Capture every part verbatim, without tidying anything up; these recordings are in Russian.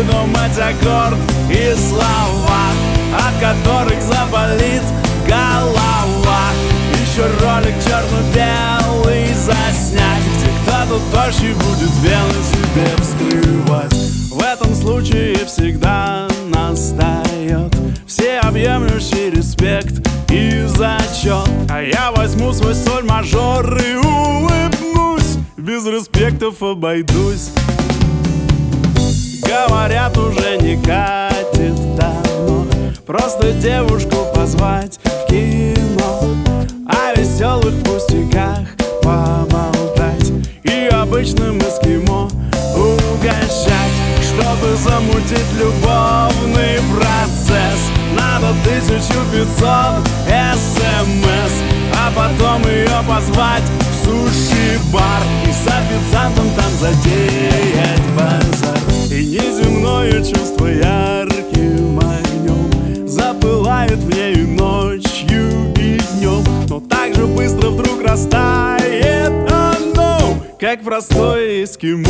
придумать аккорд и слова, от которых заболит голова. Еще ролик черно-белый заснять, где кто-то тощий будет вены себе вскрывать. В этом случае всегда настает всеобъемлющий респект и зачет. А я возьму свой соль-мажор и улыбнусь, без респектов обойдусь. Говорят, уже не катит давно просто девушку позвать в кино, о веселых пустяках поболтать и обычным эскимо угощать. Чтобы замутить любовный процесс, надо тысячу пятьсот смс, а потом ее позвать в суши-бар и с официантом там затеять базар. И неземное чувство ярким огнем запылает в ней ночью и днем, но так же быстро вдруг растает оно, как простое эскимо.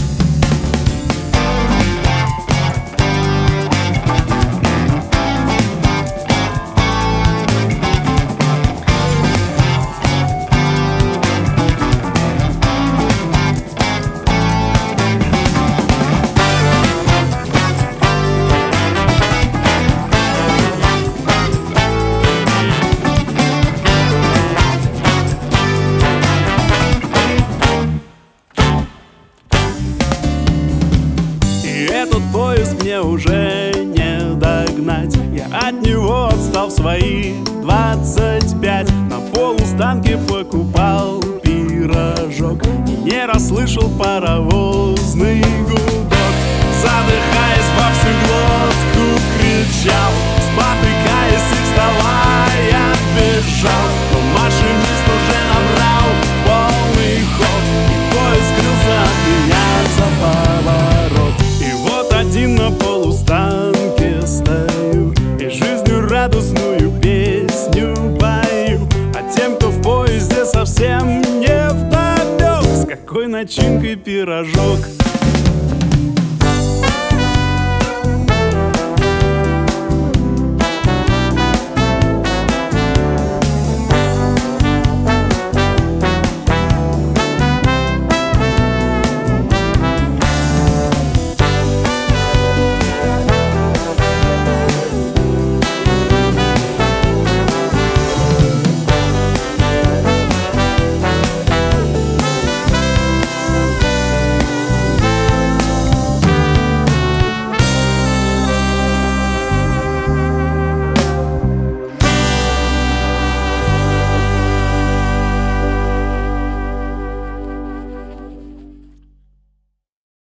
Этот поезд мне уже не догнать, я от него отстал в свои двадцать пять. На полустанке покупал пирожок и не расслышал паровозный гудок. Задыхаясь во всю глотку кричал, спотыкаясь и вставая бежал, но машинист уже набрал полный ход, и поезд скрылся от меня за поворот. Один на полустанке стою и жизнью радостную песню пою, а тем, кто в поезде, совсем не вдомек, с какой начинкой пирожок.